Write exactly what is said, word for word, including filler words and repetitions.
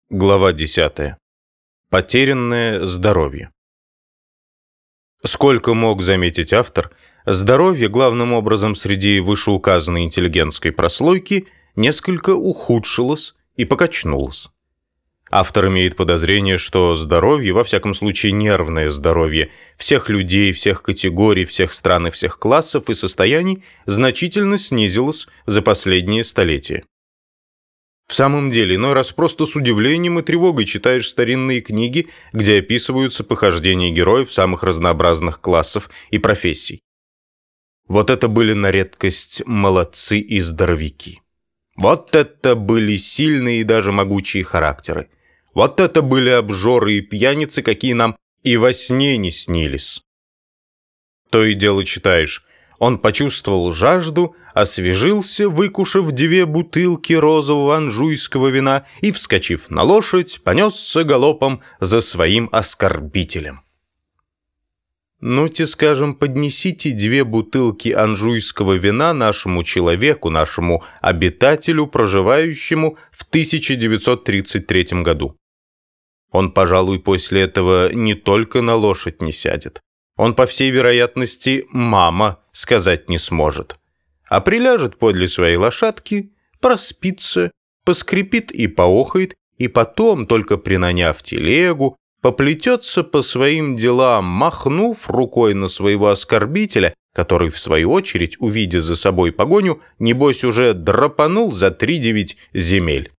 Глава десятая. Потерянное здоровье. Сколько мог заметить автор, здоровье, главным образом среди вышеуказанной интеллигентской прослойки, несколько ухудшилось и покачнулось. Автор имеет подозрение, что здоровье, во всяком случае нервное здоровье, всех людей, всех категорий, всех стран и всех классов и состояний значительно снизилось за последние столетия. В самом деле, иной раз просто с удивлением и тревогой читаешь старинные книги, где описываются похождения героев самых разнообразных классов и профессий. Вот это были на редкость молодцы и здоровяки. Вот это были сильные и даже могучие характеры. Вот это были обжоры и пьяницы, какие нам и во сне не снились. То и дело читаешь. Он почувствовал жажду, освежился, выкушав две бутылки розового анжуйского вина и, вскочив на лошадь, понесся галопом за своим оскорбителем. Ну-те, скажем, поднесите две бутылки анжуйского вина нашему человеку, нашему обитателю, проживающему в тысяча девятьсот тридцать третьем году. Он, пожалуй, после этого не только на лошадь не сядет. Он, по всей вероятности, «мама» сказать не сможет. А приляжет подле своей лошадки, проспится, поскрипит и поохает, и потом, только принаняв телегу, поплетется по своим делам, махнув рукой на своего оскорбителя, который, в свою очередь, увидя за собой погоню, небось уже драпанул за три девять земель.